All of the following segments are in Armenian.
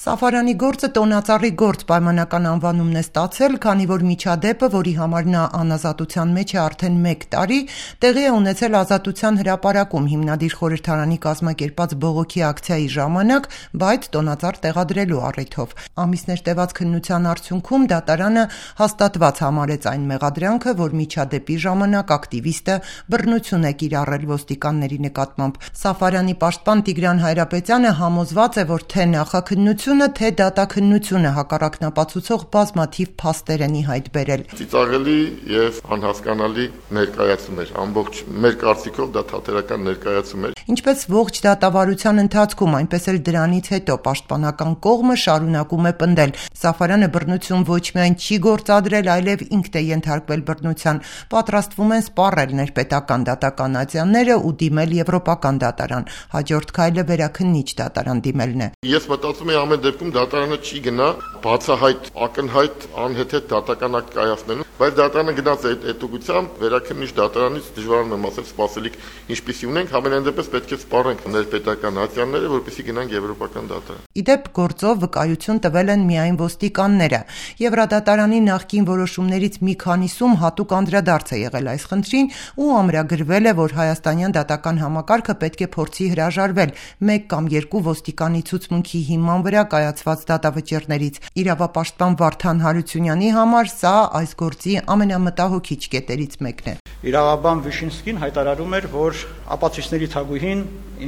Սաֆարյանի գործը տոնածառի գործ պայմանական անվանումն է ստացել, քանի որ միջադեպը, որի համար նա անազատության մեջ է արդեն 1 տարի, տեղի է ունեցել Ազատության հրապարակում հիմնադիր խորհրդարանի կազմակերպած բողոքի ակցիայի ժամանակ, բայց տոնածառ տեղադրելու առիթով։ Ամիսներ տևած քննության արդյունքում դատարանը հաստատված համարեց այն մեղադրանքը, որ միջադեպի ժամանակ ակտիվիստը բռնություն է կիրառել ոստիկանների նկատմամբ։ Սաֆարյանի պաշտպան Տիգրան Հայրապետյանը համոզված է, որ թե նախաքննությունը, թե դատաքննությունը հակառակնապացուցող բազմաթիվ փաստեր են ի հայտ բերել։ Ծիծաղելի եւ անհասկանալի ներկայացում էր, ամբողջ մեր կարծիքով դա թատերական ներկայացում էր։ Ինչպես ողջ դատավարության ընթացքում, այնպես էլ դրանից հետո պաշտպանական կողմը շարունակում է պնդել. Սաֆարյանը բռնություն ոչ միայն չի գործադրել, այլև ինքն է ենթարկվել բռնության, պատրաստվում են սպառել ներպետական դատական ատյանները ու դիմել եվրոպական դատարան։ Հաջորդ քայլը վերաքննիչ դատարան դիմելն է։ Ես մտածում եմ ամեն դեպքում դատարանը չի գնա բացահայտ, ակնհայտ, անհեթեթ դատական ակտ կայացնելու, բայց դատարանը գնաց այդ ուղղությամբ վերաքննիչ դատարանից դժվարանում եմ ասել սպասելիք ինչպիսի ունենք, համենայն դեպս պետք է սպառենք ներպետական ատյանները, որպեսզի գնանք եվրոպական դատարան։ Իդեպ գործով վկայություն տվել են միայն ոստիկանները։ Եվրադատարանի նախկին որոշումներից մի քանիսում հատուկ անդրադարձ է եղել այս խնդրին ու ամրագրվել է, որ հայաստանյան դատական համակարգը պետք է փորձի հրաժարվել 1 կամ 2 ոստիկանի ցուցմունքի հիման վրա կայացված դատավճիռներից։ Իրավապաշտպան Վարդան Հարությունյանի համար սա այս գործի ամենամտահոգիչ կետերից մեկն է։ Իրավաբան Վիշինսկին հայտարարում էր, որ ապացույցների թագուհին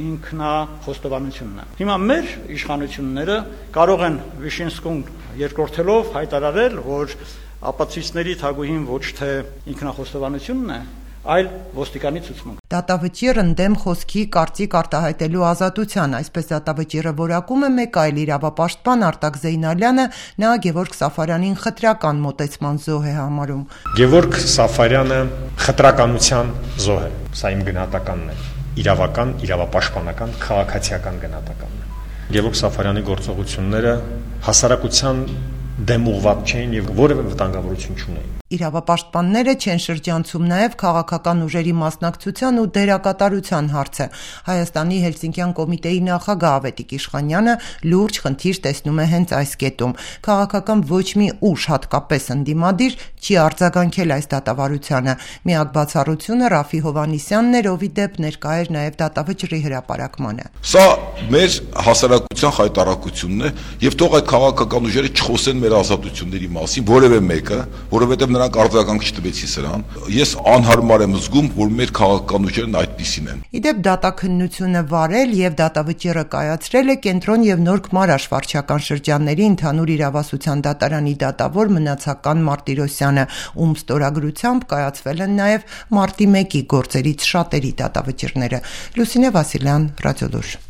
ինքնախոստովանությունն է։ Հիմա մեր իշխանությունները կարող են Վիշինսկուն երկրորդելով հայտարարել, որ ապացույցների թագուհին ոչ թե ինքնախոստովանությունն է, այլ ոստիկանի ցուցմունք։ Դատավճիռ ընդդեմ խոսքի կարծիք արտահայտելու ազատության, այսպես դատավճիռը որակում է մեկ այլ իրավապաշտպան Արտակ Զեյնալյանը, նա Գևորգ Սաֆարյանին խտրական մոտեցման զոհ է համարում։ Գևորգ Սաֆարյանը խտրականության զոհ է, սա իմ գնահատականն է, իրավական, իրավապաշտպանական, քաղաքացիական գնահատականն է։ Գևորգ Սաֆարյանի գործողությունները հասարակության դեմ ուղղված չէին եւ որևէ վտանգավորություն չունեին։ Իրավապաշտպանները չեն շրջանցում նաև քաղաքական ուժերի մասնակցության ու դերակատարության հարցը։ Հայաստանի Հելսինկյան կոմիտեի նախագահ Ավետիք Իշխանյանը լուրջ խնդիր տեսնում է հենց այս կետում։ Քաղաքական ոչ մի ուժ, հատկապես ընդդիմադիր, չի արձագանքել այս դատավարությանը։ Միակ բացառությունը Ռաֆի Հովհաննիսյանն էր, ով ի դեպ ներկա էր նաև դատավճռի հրապարակմանը։ Սա մեր հասարակության խայտարակությունն է եւ թող այդ քաղաքական ուժերը չխոսեն մեր ազատությունների մասին որևէ մեկը, որովհետեւ նրանք արձագանք չտվեցի սրան։ Ես անհարմար եմ զգում, որ մեր քաղաքական ուժերն այդպիսին են։ Իդեպ դատաքննությունը վարել եւ դատավճիռը կայացրել է Կենտրոն եւ Նոր Քմարաշ վարչական շրջանների ընդհանուր իրավասության դատարանի դատավոր Մնացական Մարտիրոսյանը, ում ստորագրությամբ կայացվել են նաեւ մարտի 1-ի գործերից շատերի դատավճիռները։ Լուսինե Վասիլյան, Ռադիոլուր։